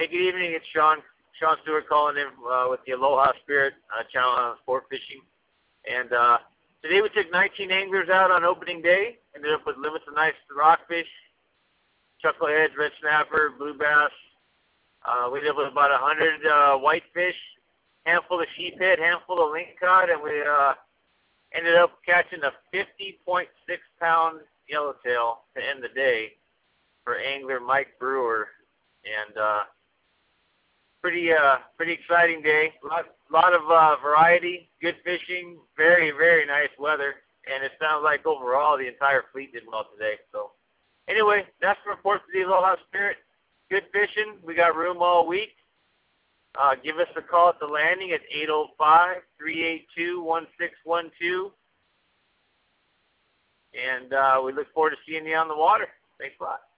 Hey, good evening. It's Sean. Sean Stewart calling in with the Aloha Spirit channel on sport fishing. And today we took 19 anglers out on opening day. Ended up with limits of nice rockfish, chuckleheads, red snapper, blue bass. We ended up with about 100 whitefish, handful of sheephead, handful of lingcod, and we ended up catching a 50.6-pound yellowtail to end the day for angler Mike Brewer. And pretty exciting day. Lot of variety, good fishing, very, very nice weather, and it sounds like overall the entire fleet did well today. So anyway, that's the report for the Aloha Spirit. Good fishing. We got room all week. Give us a call at the landing at 805-382-1612. And we look forward to seeing you on the water. Thanks a lot.